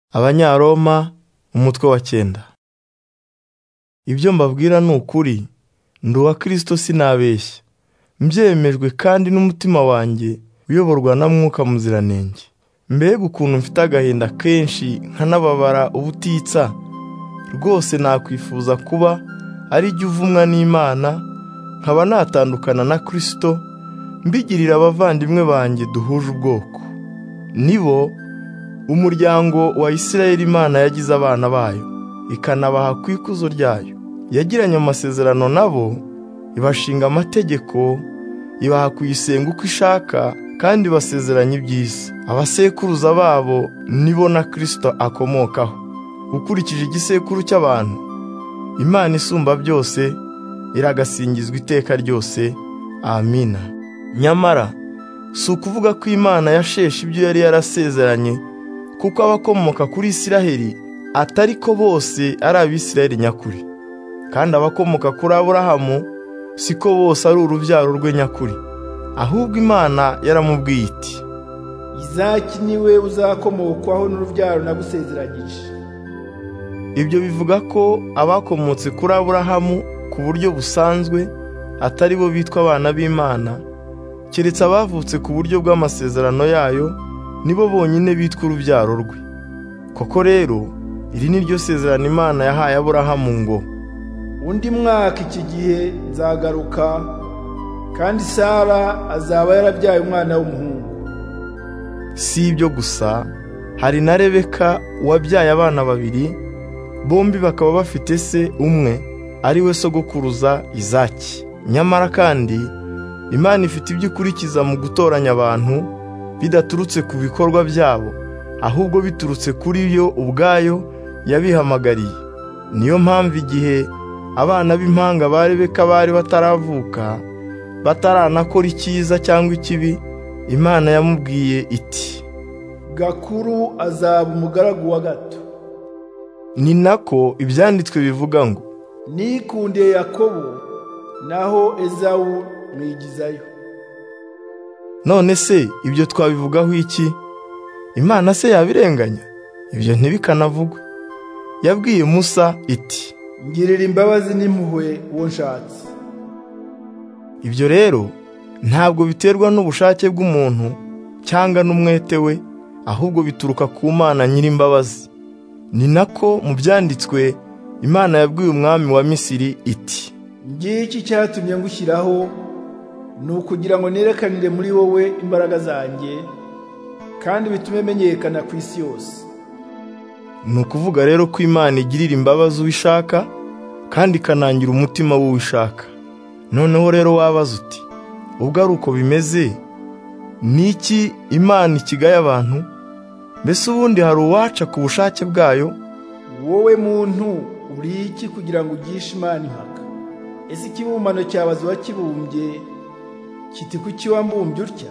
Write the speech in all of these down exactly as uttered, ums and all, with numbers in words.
Abanyaroma umutwe wa cyenda. Ibyo mbabwira ni ukuri, ndi uwa Kristo sinabeshya, mbyemejwe kandi n'umutima wanjye uyoborwa na Mwuka Muziranenge. Mbega ukuntu mfite agahinda kenshi nkanababara ubutitsa, rwose nakwifuza kuba ari jye uvumwa n'Imana, nkaba natandukana na Kristo, mbigirira abavandimwe banjye duhuje ubwoko. Nibo umuryango wa Isirayeli Imana yagize abana bayo, ikanabaha ku ikuzo ryayo. Yagiranye amasezerano nabo, ibashinga amategeko, ibaha kuyisenga uko ishaka, kandi basezeranya ibyiza. Abasekuruza babo nibo na Kristo akomokaho. Ukurikije igisekuru cy'abantu, Imana isumba byose iragasingizwa iteka ryose. Amina. Nyamara si ukuvuga ko Imana yasheshe ibyo yari yarasezeranye, kuko abakomoka kuri Isiraheli atari ko bose ari Abisirayeli nyakuri, kandi abakomoka kuri Aburahamu siko bose ari urubyaro rwe nyakuri. Ahubwo Imana yaramubwiye iti, Izaki niwe uzakomokwaho n'urubyaro nagusezeranyije. Ibyo bivuga ko abakomotse kuri Aburahamu ku buryo busanzwe atari bo bitwa abana b'Imana, keretse abavutse ku buryo bw'amasezerano yayo nibo bonyine bitwa urubyaro rwe. Koko rero iri ni ryo sezerano Imana yahaye Aburahamu ngo, undi mwaka iki gihe nzagaruka, kandi Sara azaba yarabyaye umwana w'umuhungu. Si ibyo gusa, hari na Rebeka wabyaye abana babiri, bombi bakaba bafite se umwe, ari we sogokuruza Izaki. Nyamara kandi Imana ifite ibyo ikurikiza mu gutoranya abantu, bidaturutse ku bikorwa byabo, ahubwo biturutse kuri yo ubwayo yabihamagariye. Niyo mpamvu igihe abana b'impanga ba Rebeka bari bataravuka, bataranakora icyiza cyangwa ikibi, Imana yamubwiye iti, Gakuru azaba umugaragu wa gato. Ni nako ibyanditswe bivuga ngo, Nikundiye Yakobo, naho Ezawu mwigizayo. None se ibyo twabivugaho iki? Imana se yabirenganya? Ibyo ntibikanavugwe. Yabwiye Musa iti, Ngirira imbabazi n'impuhwe uwo nshatse. Ibyo rero ntabwo biterwa n'ubushake bw'umuntu cyangwa n'umwete we, ahubwo bituruka ku Mana nyir'imbabazi. Ni nako mu byanditswe Imana yabwiye umwami wa Misiri iti, Ngiki cyatumye ngushyiraho, ni ukugira ngo nerekanire muri wowe imbaraga zanjye, kandi bitume menyekana ku isi yose. Ni ukuvuga rero ko Imana igirira imbabazi uwo ishaka, kandi ikanangira umutima w'uwo ishaka. Noneho rero wabaza uti, ubwo ari uko bimeze, ni iki Imana ikigaye abantu? Mbese ubundi hari uwaca ku bushake bwayo? Wowe muntu uri iki kugira ngo ugishe Imana impaka? Ese ikibumbano cyabaza uwakibumbye kiti kuki wambumbye utya?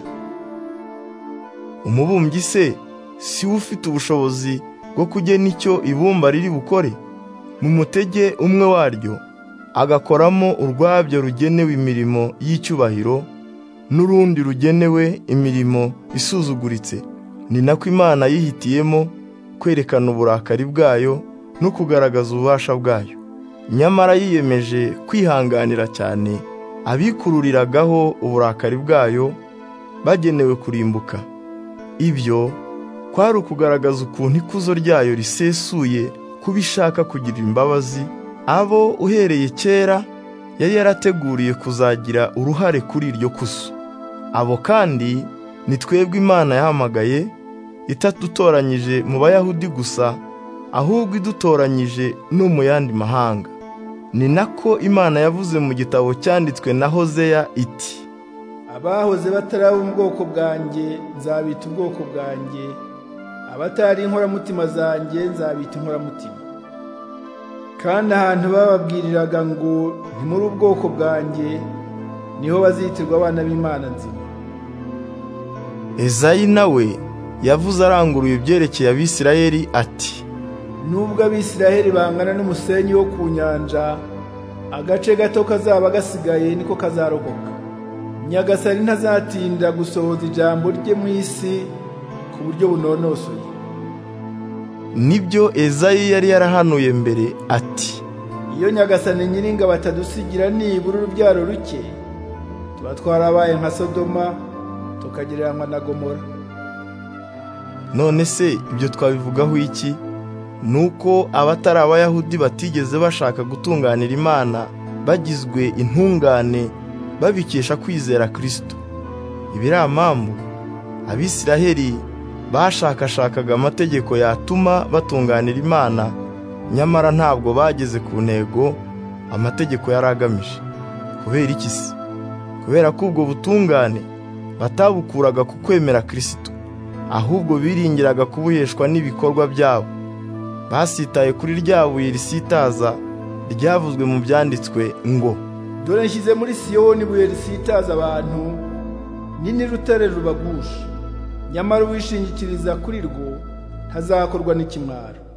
Umubumbyi se si we ufite ubushobozi bwo kugena icyo ibumba riri bukore? Mu mutege umwe waryo agakoramo urwabyo rugenewe imirimo y'icyubahiro, n'urundi rugenewe imirimo isuzuguritse. Ni nako Imana yihitiyemo kwerekana uburakari bwayo no kugaragaza ububasha bwayo. Nyamara yiyemeje kwihanganira cyane abikururiragaho uburakari bwayo, bagenewe kurimbuka. Ibyo kwari ukugaragaza ukuntu ikuzo ryayo risesuye kuba ishaka kugirira imbabazi abo uhereye kera yari yarateguriye kuzagira uruhare kuri iryo kuzo. Abo kandi ni twebwe Imana yahamagaye, itadutoranyije mu Bayahudi gusa, ahubwo idutoranyije no mu yandi mahanga. Ni nako Imana yavuze mu gitabo cyanditswe na Hozeya iti, Abahoze bataraba ubwoko bwanjye nzabita ubwoko bwanjye, abatari inkoramutima zanjye nzabita inkoramutima. Kandi ahantu bababwiriraga ngo ntimuri ubwoko bwanjye, niho bazitirwa abana b'Imana nzima. Ezayi nawe yavuze aranguruye ibyerekeye Abisirayeli ati, Nubwo Abisirayeli bangana n'umusenyi wo ku nyanja, agace gato kazaba gasigaye niko kazarokoka. Nyagasani ntazatinda gusohoza ijambo rye mu isi ku buryo bunonosoye. nibyo Ezayi yari yarahanuye mbere ati, iyo Nyagasani nyiringabo atadusigira nibura urubyaro ruke, tuba twarabaye nka Sodoma tukagereranywa na Gomora. None se ibyo twabivugaho iki? Nuko abatari Abayahudi batigeze bashaka gutunganira Imana bagizwe intungane babikesha kwizera Kristo. Ibiramambu Abisiraheli bashakashakaga amategeko yatuma batunganira Imana, nyamara ntabwo bageze ku ntego amategeko yari agamije. Kubera iki se? Kubera ko ubwo butungane batabukuraga ku kwemera Kristo, ahubwo biringiraga kubuheshwa n'ibikorwa byabo. Basitaye kuri rya buye risitaza ryavuzwe mu byanditswe ngo, dore nshyize muri Siyoni ibuye risitaza abantu, nini rutare rubagusha, nyamara uwishingikiriza kuri rwo ntazakorwa n'ikimwaro.